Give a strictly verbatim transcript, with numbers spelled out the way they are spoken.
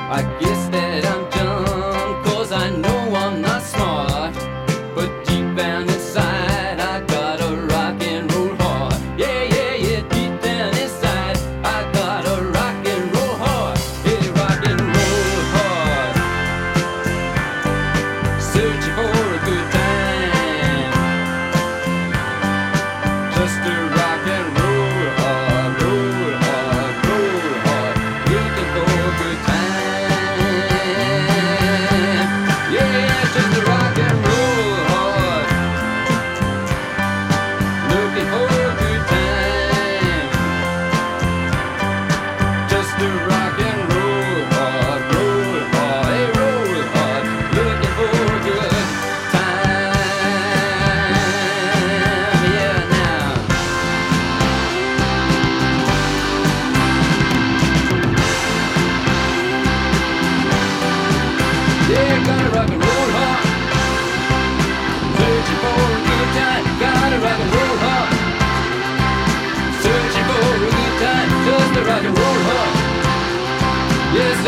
I guess that I'm dumb, cause I know I'm not smart. But deep down inside, I got a rock and roll heart. Yeah, yeah, yeah, deep down inside, I got a rock and roll heart. Yeah, rock and roll heart. Searching for a good time. Just a rock and roll heart, roll heart, roll heart. Looking for a good time. Yeah, just a rock and roll heart. Looking for a good time. Just a rock and roll heart, roll heart, hey, roll heart. Looking for a good time. Yeah, now. Yeah, got a rock and roll heart. Searching for a good time. Got a rock and roll heart. Searching for a good time. Just a rock and roll heart. Yes,